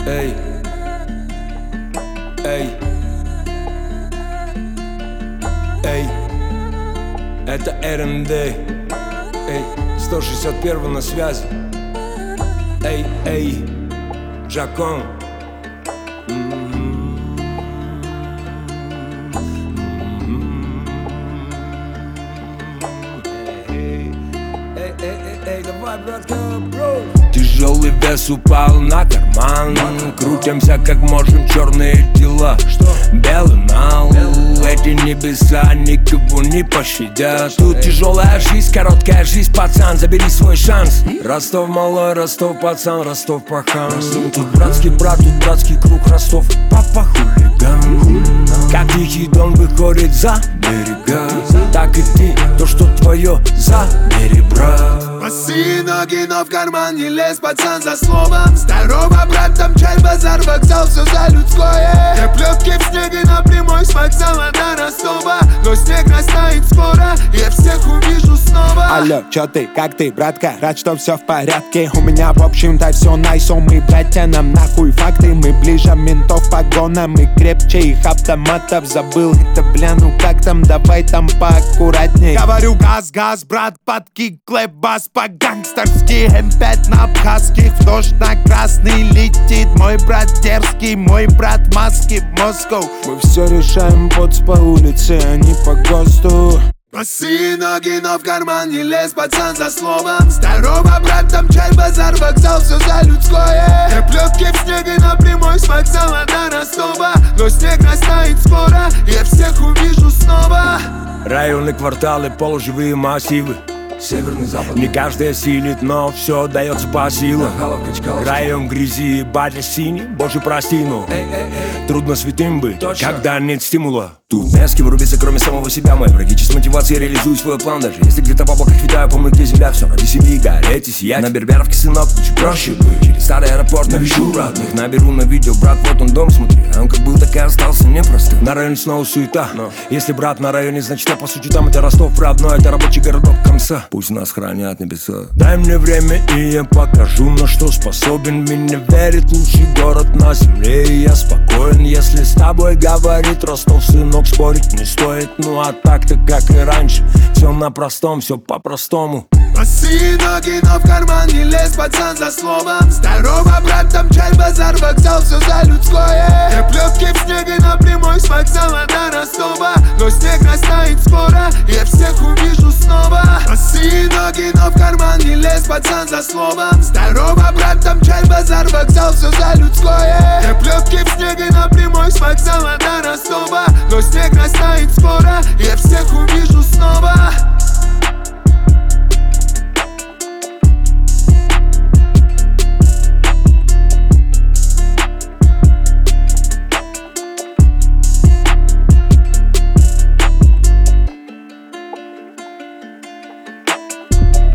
Эй, эй, эй, это РНД. Эй, 161 на связи. Эй, эй, Джакон. Эй, давай, братка, бро. Тяжелый вес упал на карман. Крутимся как можем, черные дела. Белый нал, эти небеса никого не пощадят. Тут тяжелая жизнь, короткая жизнь, пацан, забери свой шанс. Ростов малой, Ростов пацан, Ростов пахан. Тут братский брат, тут братский круг, Ростов папа хулиган. Как тихий дон выходит за берега, так и ты, то, что твое, забери, брат. Босые ноги, но в карман не лезь, пацан, за словом. Здорово, брат, там чай, базар, вокзал, все за людское. Я плетки в снеге на прямой с вокзала до Ростова. Но снег растает скоро, я всех увижу снова. Алло, чё ты, как ты, братка? Рад, что все в порядке. У меня, в общем-то, все найсо. Мы, братья, нам нахуй факты. Мы ближе ментов погонам, мы крепче их автоматов. Забыл это, бля, ну как там, давай там поаккуратней. Говорю, газ, газ, брат, под кик, клэп, бас, по-гангстерски. М5 на абхазских, в дождь на красный летит. Мой брат дерзкий, мой брат в маске в Москву. Мы все решаем вот по улице, а не по ГОСТу. Босые ноги, но в карман не лезь, пацан, за словом. Здорово, брат, там чай, базар, вокзал, все за людское. Я плетки в снеге на прямой с вокзала до Ростова. Но снег растает скоро, я всех увижу снова. Районы, кварталы, полуживые массивы. Северный, запад. Не каждый осилит, но все дается по силам. Район грязи, батя синий, боже прости, но трудно святым быть, когда нет стимула. Тут не с кем рубиться, кроме самого себя. Мои враги с мотивацией реализуют свой план. Даже если где-то в облаках витаю, помню, где земля. Все ради семьи, гореть и сиять. На Берберовке, сынок, чуть проще быть. Через старый аэропорт навещу родных. Наберу на видео, брат, вот он дом, смотри. Он как был, так и остался непростым. На районе снова суета, но если брат на районе, значит я по сути там. Это Ростов, родной, это рабочий городок Комса. Пусть нас хранят небеса. Дай мне время, и я покажу, на что способен. Меня верит лучший город на земле, и я спокоен. Если с тобой говорит Ростов, сынок, спорить не стоит. Ну а так-то, как и раньше, все на простом, все по-простому. Босые ноги, но в карман не лезь, пацан, за словом. Здорово, брат, там чай, базар, вокзал, все за людское. Я плетки в снеге на прямой с вокзала до Ростова. Но снег растает скоро, я всех увижу снова. Босые ноги, но в карман не лезь, пацан, за словом. Здорово, брат, там чай, базар, вокзал, все за людское. Я плетки в снеге на прямой с вокзала до Ростова. Но снег растает скоро, я всех увижу снова.